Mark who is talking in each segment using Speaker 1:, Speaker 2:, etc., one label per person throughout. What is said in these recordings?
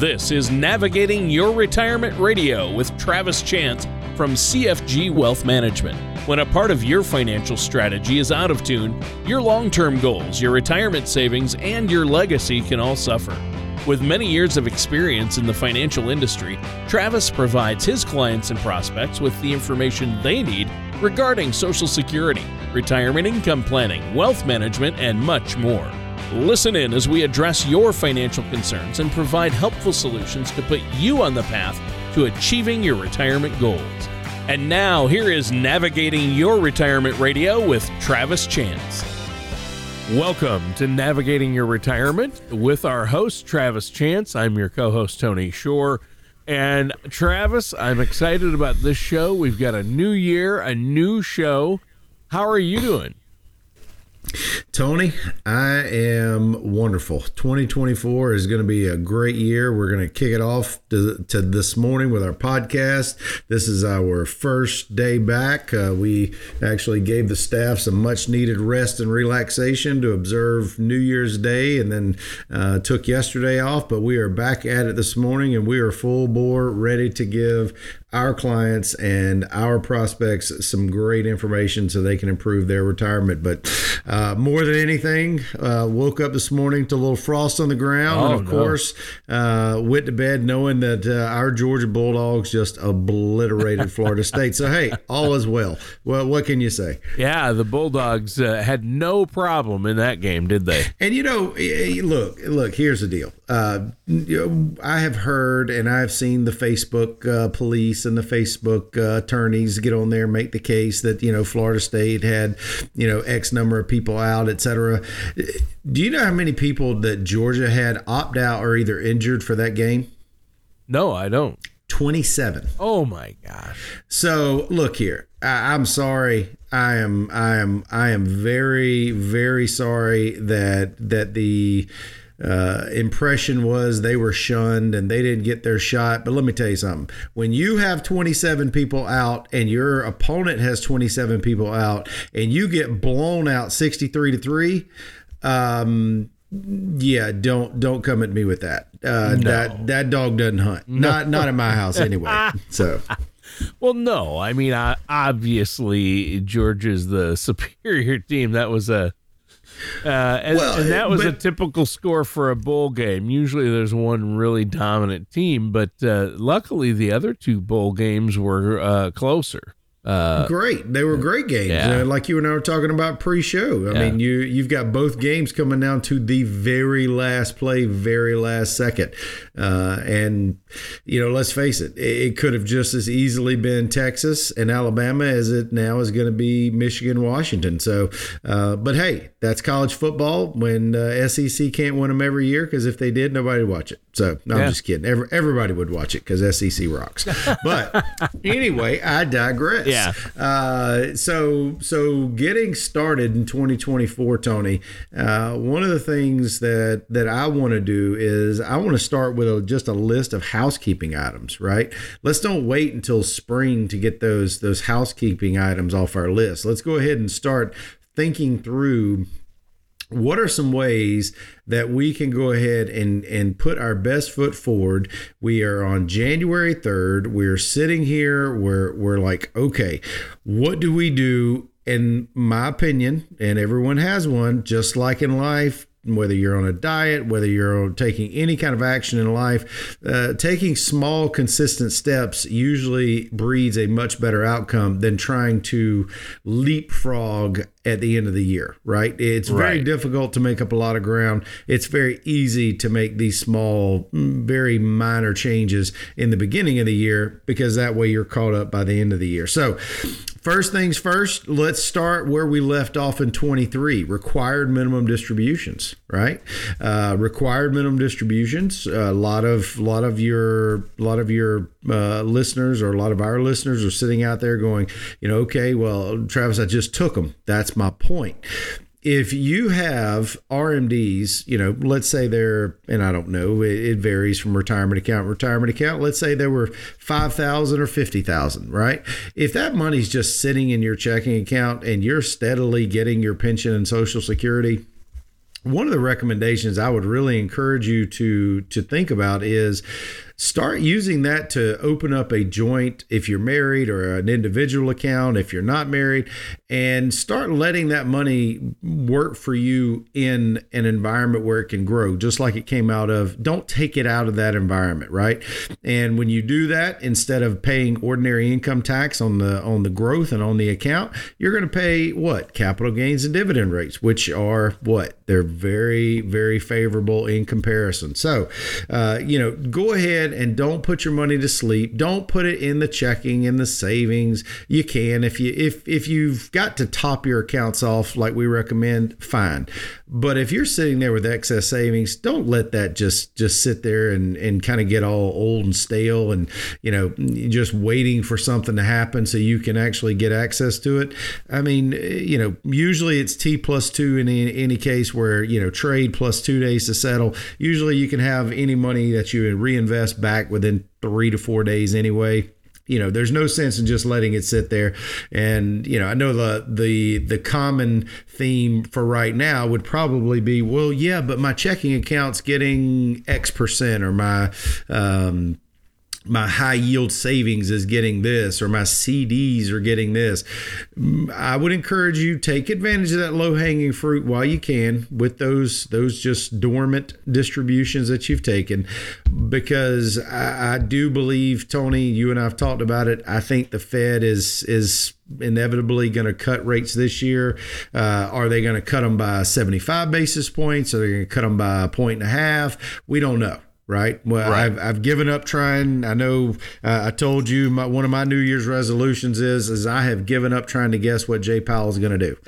Speaker 1: This is Navigating Your Retirement Radio with Travis Chance from CFG Wealth Management. When a part of your financial strategy is out of tune, your long-term goals, your retirement savings, and your legacy can all suffer. With many years of experience in the financial industry, Travis provides his clients and prospects with the information they need regarding Social Security, retirement income planning, wealth management, and much more. Listen in as we address your financial concerns and provide helpful solutions to put you on the path to achieving your retirement goals. And now, here is Navigating Your Retirement Radio with Travis Chance. Welcome to Navigating Your Retirement with our host, Travis Chance. I'm your co-host, Tony Shore. And Travis, I'm excited about this show. We've got a new year, a new show. How are you doing?
Speaker 2: Tony, I am wonderful. 2024 is going to be a great year. We're going to kick it off to this morning with our podcast. This is our first day back. We actually gave the staff some much needed rest and relaxation to observe New Year's Day, and then took yesterday off. But we are back at it this morning, and we are full bore, ready to give our clients and our prospects some great information so they can improve their retirement. But more than anything, woke up this morning to a little frost on the ground, and of course went to bed knowing that our Georgia Bulldogs just obliterated Florida State. So hey, all is well. Well, what can you say?
Speaker 1: Yeah, the Bulldogs had no problem in that game, did they?
Speaker 2: And look, here's the deal. I have heard and I've seen the Facebook police and the Facebook attorneys get on there and make the case that, Florida State had, X number of people out, et cetera. Do you know how many people that Georgia had opt out or either injured for that game?
Speaker 1: No, I don't.
Speaker 2: 27.
Speaker 1: Oh my gosh.
Speaker 2: So look here. I'm sorry. I am very, very sorry that the impression was they were shunned and they didn't get their shot. But let me tell you something. When you have 27 people out and your opponent has 27 people out and you get blown out 63-3, yeah, don't come at me with that.
Speaker 1: No.
Speaker 2: That dog doesn't hunt. No. Not in my house anyway. So.
Speaker 1: Well, no. I mean, obviously Georgia's the superior team. That was a a typical score for a bowl game. Usually there's one really dominant team, but luckily the other two bowl games were closer.
Speaker 2: Great. They were great games.
Speaker 1: Yeah.
Speaker 2: Like you and I were talking about pre-show. I mean, you've got both games coming down to the very last play, very last second. And, let's face it, it could have just as easily been Texas and Alabama as it now is going to be Michigan, Washington. So, but hey, that's college football when SEC can't win them every year, because if they did, nobody would watch it. So, no, I'm just kidding. Everybody would watch it because SEC rocks. But anyway, I digress.
Speaker 1: Yeah.
Speaker 2: So getting started in 2024, Tony, one of the things that I want to do is I want to start with just a list of housekeeping items, right? Let's don't wait until spring to get those housekeeping items off our list. Let's go ahead and start thinking through what are some ways that we can go ahead and put our best foot forward. We are on January 3rd. We're sitting here. We're like, okay, what do we do? In my opinion, and everyone has one, just like in life, whether you're on a diet, whether you're taking any kind of action in life, taking small, consistent steps usually breeds a much better outcome than trying to leapfrog at the end of the year, right? It's very difficult to make up a lot of ground. It's very easy to make these small, very minor changes in the beginning of the year, because that way you're caught up by the end of the year. So first things first, let's start where we left off in 23, required minimum distributions, right? Required minimum distributions. A lot of your listeners, or a lot of our listeners, are sitting out there going, okay, well, Travis, I just took them. That's my point. If you have RMDs, let's say they're, and I don't know, it varies from retirement account. Let's say there were 5,000 or 50,000, right? If that money's just sitting in your checking account and you're steadily getting your pension and Social Security, one of the recommendations I would really encourage you to think about is start using that to open up a joint if you're married, or an individual account if you're not married, and start letting that money work for you in an environment where it can grow, just like it came out of. Don't take it out of that environment, right? And when you do that, instead of paying ordinary income tax on the growth and on the account, you're going to pay what? Capital gains and dividend rates, which are what? They're very, very favorable in comparison. So, go ahead and don't put your money to sleep. Don't put it in the checking, in the savings. You can, if you've got to top your accounts off like we recommend, fine. But if you're sitting there with excess savings, don't let that just sit there and kind of get all old and stale and, just waiting for something to happen so you can actually get access to it. I mean, usually it's T+2 in any case where, trade plus 2 days to settle. Usually you can have any money that you reinvest back within 3 to 4 days anyway. There's no sense in just letting it sit there. And, I know the common theme for right now would probably be, well, yeah, but my checking account's getting X%, or my high yield savings is getting this, or my CDs are getting this. I would encourage you, take advantage of that low hanging fruit while you can with those just dormant distributions that you've taken, because I do believe, Tony, you and I have talked about it. I think the Fed is inevitably going to cut rates this year. Are they going to cut them by 75 basis points? Are they going to cut them by 1.5? We don't know. Right. Well, right. I've given up trying. I know I told you one of my New Year's resolutions is I have given up trying to guess what Jay Powell is going to do.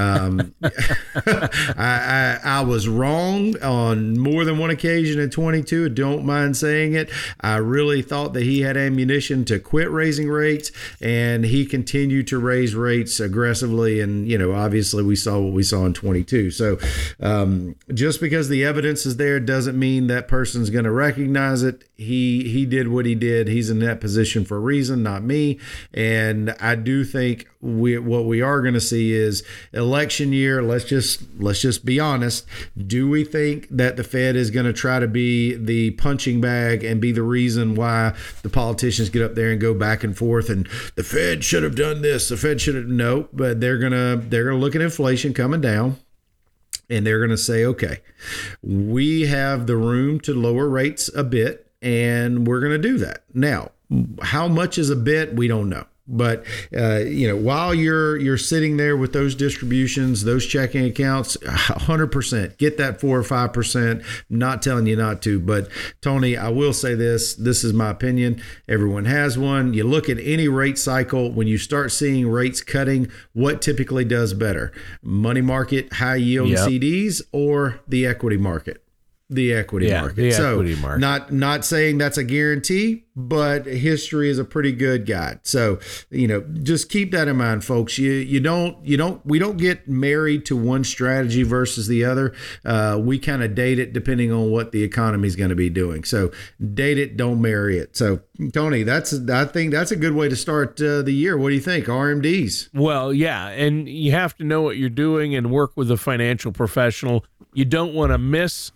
Speaker 2: I was wrong on more than one occasion in 22. Don't mind saying it. I really thought that he had ammunition to quit raising rates, and he continued to raise rates aggressively. And, obviously we saw what we saw in 22. So just because the evidence is there doesn't mean that person's going to recognize it. He did what he did. He's in that position for a reason, not me. And I do think what we are going to see is election year. Let's just be honest. Do we think that the Fed is going to try to be the punching bag and be the reason why the politicians get up there and go back and forth and the Fed should have done this, the Fed should have? No, but they're gonna look at inflation coming down. And they're going to say, okay, we have the room to lower rates a bit, and we're going to do that. Now, how much is a bit? We don't know. But, while you're sitting there with those distributions, those checking accounts, 100%, get that 4 or 5%. Not telling you not to. But, Tony, I will say this is my opinion. Everyone has one. You look at any rate cycle, when you start seeing rates cutting, what typically does better? Money market, high yield CDs, or the equity market? The equity market.
Speaker 1: The equity market.
Speaker 2: Not saying that's a guarantee, but history is a pretty good guide. So, just keep that in mind, folks. We don't get married to one strategy versus the other. We kind of date it depending on what the economy is going to be doing. So date it, don't marry it. So, Tony, I think that's a good way to start the year. What do you think? RMDs.
Speaker 1: Well, yeah. And you have to know what you're doing and work with a financial professional. You don't want to miss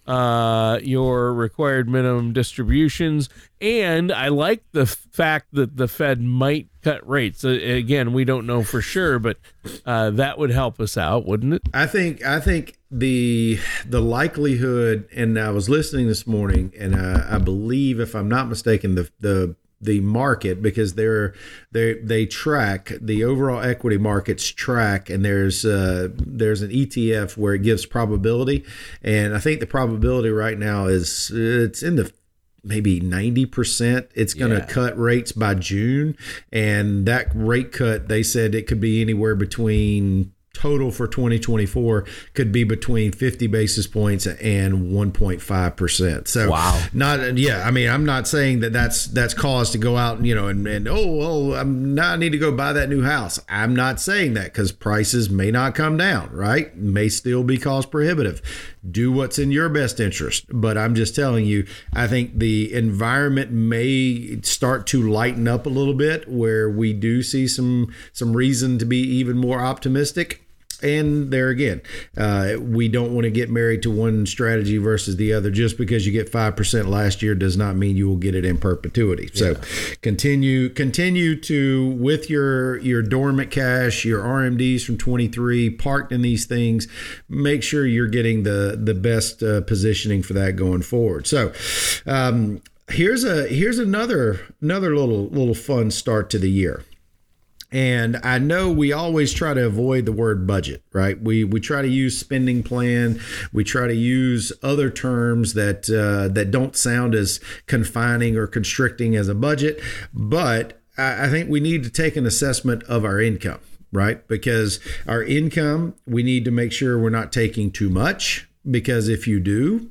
Speaker 1: your required minimum distributions. And I like the fact that the Fed might cut rates. Again, we don't know for sure, but that would help us out, wouldn't it?
Speaker 2: I think the likelihood, and I was listening this morning, and I believe, if I'm not mistaken, the market, because they track the overall equity markets track, and there's an ETF where it gives probability, and I think the probability right now it's in the maybe 90%. It's going to cut rates by June, and that rate cut, they said it could be anywhere between total for 2024 could be between 50 basis points and 1.5%. So
Speaker 1: wow.
Speaker 2: I'm not saying that's cause to go out and I need to go buy that new house. I'm not saying that, because prices may not come down, right? May still be cost prohibitive. Do what's in your best interest. But I'm just telling you, I think the environment may start to lighten up a little bit, where we do see some reason to be even more optimistic. And there again, we don't want to get married to one strategy versus the other. Just because you get 5% last year does not mean you will get it in perpetuity. So continue to, with your dormant cash, your RMDs from 23 parked in these things, make sure you're getting the best positioning for that going forward. So here's another little fun start to the year. And I know we always try to avoid the word budget, right? We try to use spending plan. We try to use other terms that don't sound as confining or constricting as a budget. But I think we need to take an assessment of our income, right? Because our income, we need to make sure we're not taking too much. Because if you do,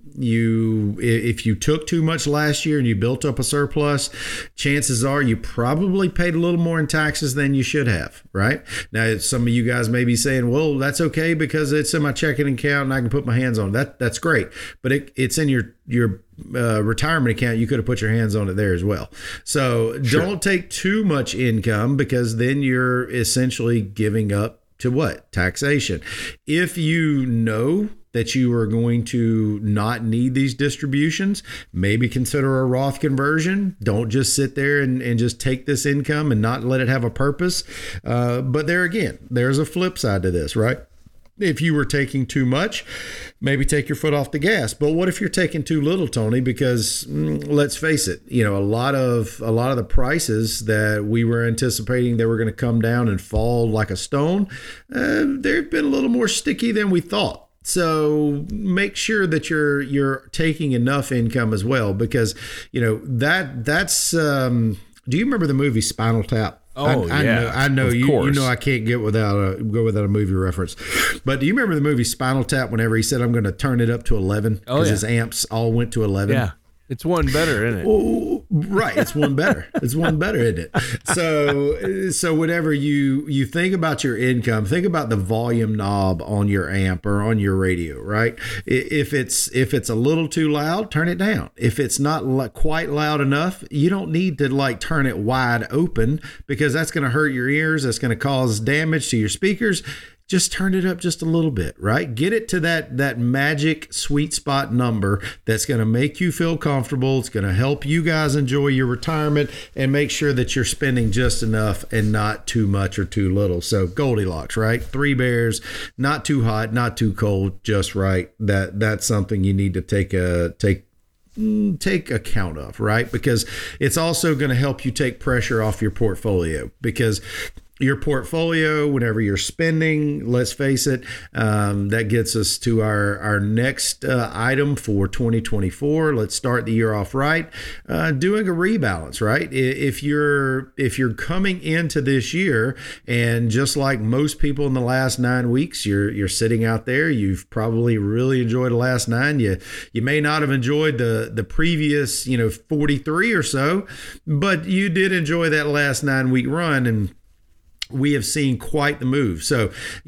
Speaker 2: if you took too much last year and you built up a surplus, chances are you probably paid a little more in taxes than you should have, right? Now, some of you guys may be saying, well, that's okay because it's in my checking account and I can put my hands on it. That's great. But it's in your retirement account. You could have put your hands on it there as well. So don't take too much income, because then you're essentially giving up to what? Taxation. If you know that you are going to not need these distributions, maybe consider a Roth conversion. Don't just sit there and just take this income and not let it have a purpose. But there again, there's a flip side to this, right? If you were taking too much, maybe take your foot off the gas. But what if you're taking too little, Tony? Because let's face it, a lot of the prices that we were anticipating they were going to come down and fall like a stone, they've been a little more sticky than we thought. So make sure that you're taking enough income as well, because that's. Do you remember the movie Spinal Tap?
Speaker 1: Oh,
Speaker 2: I know.
Speaker 1: Of
Speaker 2: You
Speaker 1: course.
Speaker 2: know I can't go without a movie reference. But do you remember the movie Spinal Tap? Whenever he said, "I'm going to turn it up to 11," because his amps all went to 11.
Speaker 1: Yeah, it's one better, isn't it?
Speaker 2: Oh, right, it's one better. It's one better, isn't it? So whenever you think about your income, think about the volume knob on your amp or on your radio, right? If it's a little too loud, turn it down. If it's not quite loud enough, you don't need to turn it wide open, because that's going to hurt your ears. That's going to cause damage to your speakers. Just turn it up just a little bit, right? Get it to that magic sweet spot number that's going to make you feel comfortable. It's going to help you guys enjoy your retirement, and make sure that you're spending just enough and not too much or too little. So Goldilocks, right? 3 bears, not too hot, not too cold, just right. That's something you need to take account of, right? Because it's also going to help you take pressure off your portfolio, because your portfolio, whenever you're spending, let's face it, that gets us to our next item for 2024. Let's start the year off right, doing a rebalance, right? If you're coming into this year, and just like most people in the last 9 weeks, you're sitting out there, you've probably really enjoyed the last 9. You may not have enjoyed the previous 43 or so, but you did enjoy that last 9-week run, and we have seen quite the move. So,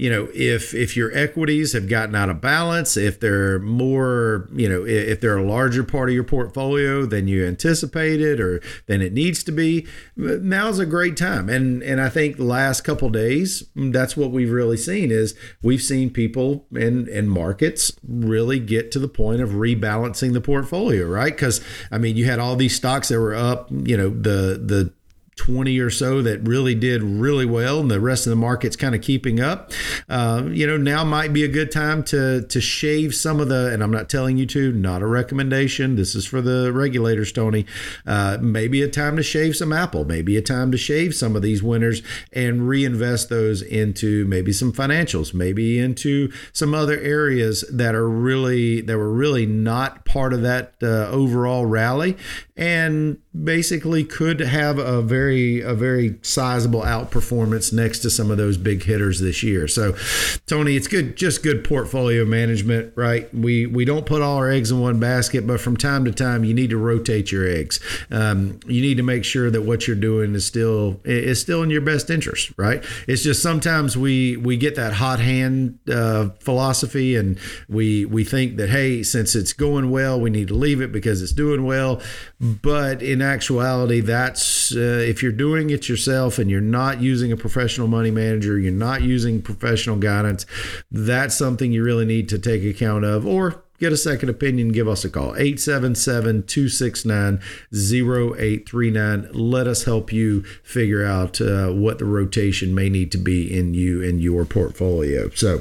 Speaker 2: if your equities have gotten out of balance, if they're more, if they're a larger part of your portfolio than you anticipated or than it needs to be, now's a great time. And I think the last couple of days, that's what we've really seen is we've seen people in markets really get to the point of rebalancing the portfolio, right? Because, you had all these stocks that were up, the 20 or so that really did really well, and the rest of the market's kind of keeping up. Now might be a good time to shave some of the, and I'm not telling you to, not a recommendation. This is for the regulators, Tony. Maybe a time to shave some Apple, maybe a time to shave some of these winners and reinvest those into maybe some financials, maybe into some other areas that were really not part of that overall rally, and basically could have a very sizable outperformance next to some of those big hitters this year. So, Tony, it's good portfolio management, right? We don't put all our eggs in one basket, but from time to time, you need to rotate your eggs. You need to make sure that what you're doing is still in your best interest, right? It's just sometimes we get that hot hand philosophy, and we think that, hey, since it's going well, we need to leave it because it's doing well. But in actuality, that's if you're doing it yourself and you're not using a professional money manager, you're not using professional guidance, that's something you really need to take account of, or get a second opinion. Give us a call, 877-269-0839. Let us help you figure out what the rotation may need to be in you and your portfolio. So,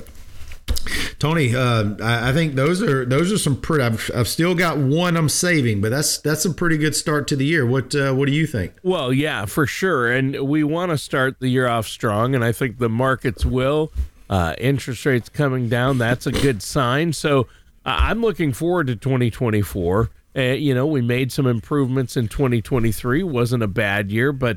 Speaker 2: Tony, I think those are some pretty. I've still got one I'm saving, but that's a pretty good start to the year. What do you think?
Speaker 1: Well, yeah, for sure, and we want to start the year off strong, and I think the markets will. Interest rates coming down, that's a good sign. So I'm looking forward to 2024. We made some improvements in 2023. Wasn't a bad year, but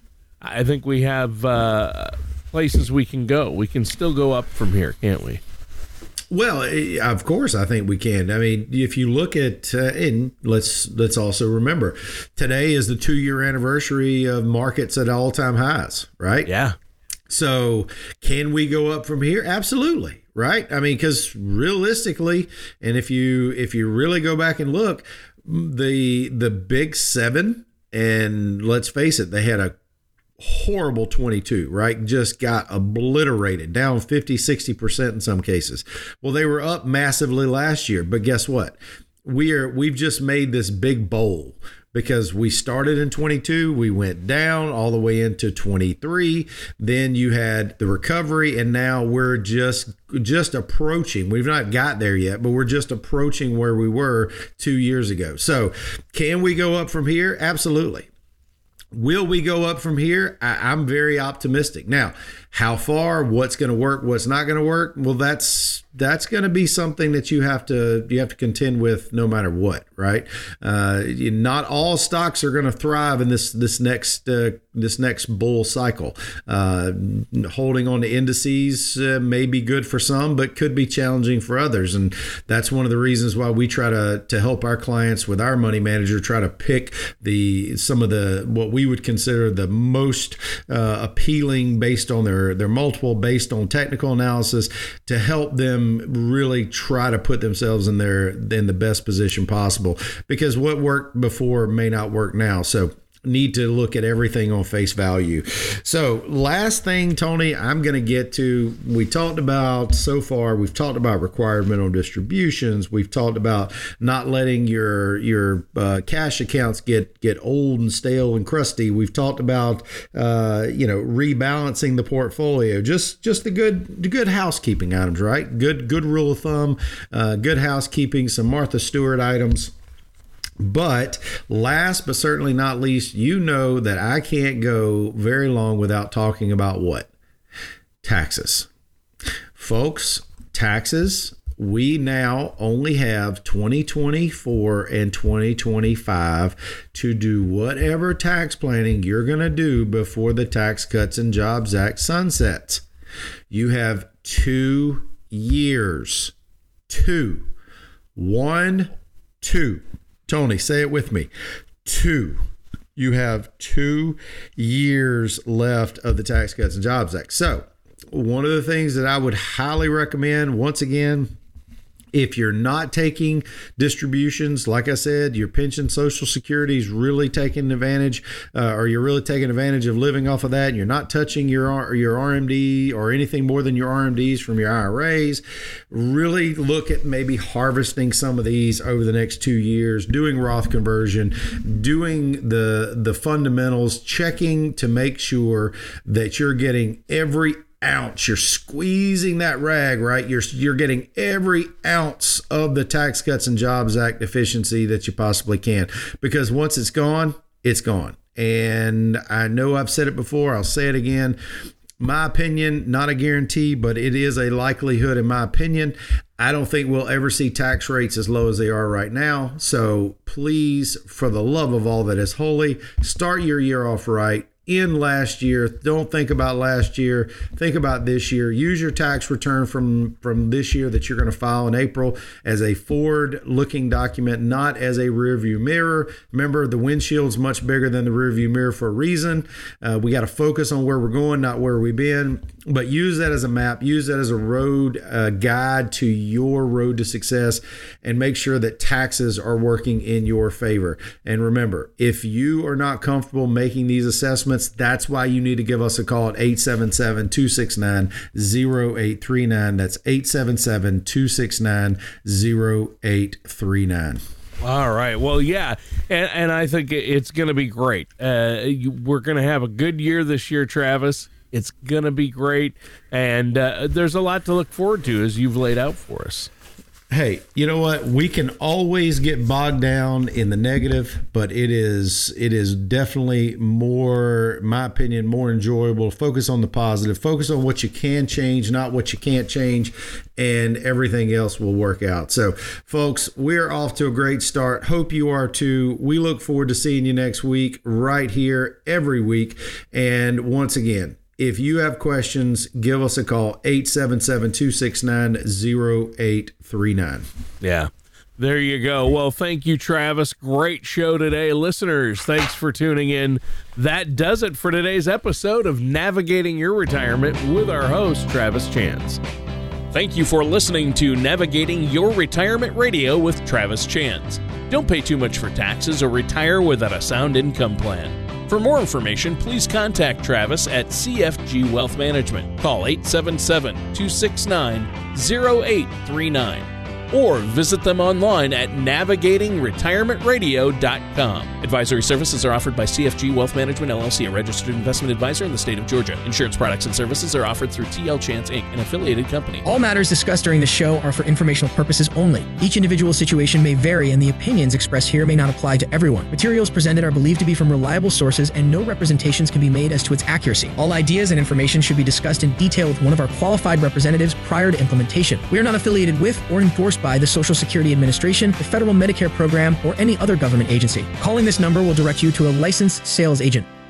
Speaker 1: I think we have places we can go. We can still go up from here, can't we?
Speaker 2: Well, of course, I think we can. I mean, if you look at, and let's also remember, today is the 2-year anniversary of markets at all-time highs, right?
Speaker 1: Yeah.
Speaker 2: So can we go up from here? Absolutely. Right. I mean, because realistically, and if you really go back and look, the big seven, and let's face it, they had a horrible 22, right? Just got obliterated, down 50-60% in some cases. Well, they were up massively last year, but guess what? We've just made this big bowl, because we started in 22, we went down all the way into 23, then you had the recovery, and now we're just approaching. We've not got there yet, but we're just approaching where we were 2 years ago. So can we go up from here? Absolutely. Will we go up from here? I'm very optimistic. Now, how far, what's going to work, what's not going to work? Well, that's going to be something that you have to contend with no matter what, right? Not all stocks are going to thrive in this next bull cycle. Holding on to indices may be good for some, but could be challenging for others, and that's one of the reasons why we try to help our clients with our money manager try to pick some of the what we would consider the most appealing based on their multiple, based on technical analysis, to help them really try to put themselves in the best position possible, because what worked before may not work now. So need to look at everything on face value. So last thing, Tony, I'm going to get to, we've talked about required minimum distributions. We've talked about not letting your cash accounts get old and stale and crusty. We've talked about, rebalancing the portfolio, just the good housekeeping items, right? Good rule of thumb, good housekeeping, some Martha Stewart items. But last but certainly not least, that I can't go very long without talking about what? Taxes. Folks, taxes, we now only have 2024 and 2025 to do whatever tax planning you're going to do before the Tax Cuts and Jobs Act sunsets. You have 2 years. 2. Tony, say it with me. 2. You have 2 years left of the Tax Cuts and Jobs Act. So one of the things that I would highly recommend, once again, if you're not taking distributions, like I said, your pension, Social Security is really taking advantage, or you're really taking advantage of living off of that, and you're not touching your RMD or anything more than your RMDs from your IRAs, really look at maybe harvesting some of these over the next 2 years, doing Roth conversion, doing the fundamentals, checking to make sure that you're getting every ounce. You're squeezing that rag, right? You're getting every ounce of the Tax Cuts and Jobs Act efficiency that you possibly can, because once it's gone, it's gone. And I know I've said it before, I'll say it again. My opinion, not a guarantee, but it is a likelihood in my opinion. I don't think we'll ever see tax rates as low as they are right now. So please, for the love of all that is holy, start your year off right. in last year. Don't think about last year. Think about this year. Use your tax return from this year that you're going to file in April as a forward-looking document, not as a rearview mirror. Remember, the windshield's much bigger than the rearview mirror for a reason. We got to focus on where we're going, not where we've been. But use that as a map. Use that as a road guide to your road to success, and make sure that taxes are working in your favor. And remember, if you are not comfortable making these assessments, that's why you need to give us a call at 877-269-0839. That's 877-269-0839.
Speaker 1: All right. Well, yeah, and I think it's going to be great. We're going to have a good year this year, Travis. It's going to be great, and there's a lot to look forward to as you've laid out for us.
Speaker 2: Hey, you know what? We can always get bogged down in the negative, but it is definitely more, in my opinion, more enjoyable. Focus on the positive. Focus on what you can change, not what you can't change, and everything else will work out. So, folks, we're off to a great start. Hope you are too. We look forward to seeing you next week right here every week. And once again, if you have questions, give us a call, 877-269-0839.
Speaker 1: Yeah, there you go. Well, thank you, Travis. Great show today. Listeners, thanks for tuning in. That does it for today's episode of Navigating Your Retirement with our host, Travis Chance. Thank you for listening to Navigating Your Retirement Radio with Travis Chance. Don't pay too much for taxes or retire without a sound income plan. For more information, please contact Travis at CFG Wealth Management. Call 877-269-0839 or visit them online at navigatingretirementradio.com. Advisory services are offered by CFG Wealth Management, LLC, a registered investment advisor in the state of Georgia. Insurance products and services are offered through TL Chance, Inc., an affiliated company.
Speaker 3: All matters discussed during the show are for informational purposes only. Each individual situation may vary, and the opinions expressed here may not apply to everyone. Materials presented are believed to be from reliable sources, and no representations can be made as to its accuracy. All ideas and information should be discussed in detail with one of our qualified representatives prior to implementation. We are not affiliated with or endorsed by the Social Security Administration, the Federal Medicare Program, or any other government agency. Calling this number will direct you to a licensed sales agent.